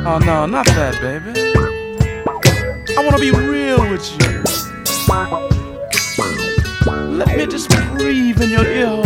Oh no, not that, baby. I wanna be real with you. Let me just breathe in your ear hole.